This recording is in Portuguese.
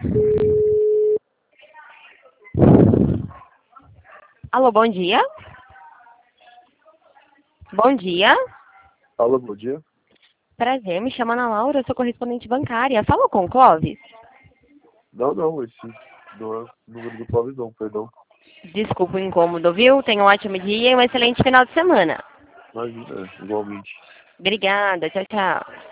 Alô, bom dia. Bom dia. Alô, bom dia. Prazer, me chamo Ana Laura, sou correspondente bancária. Falou com o Clóvis? Não, esse não é o número do Clóvis não, perdão. Desculpa o incômodo, viu? Tenha um ótimo dia e um excelente final de semana. Imagina, igualmente. Obrigada, tchau, tchau.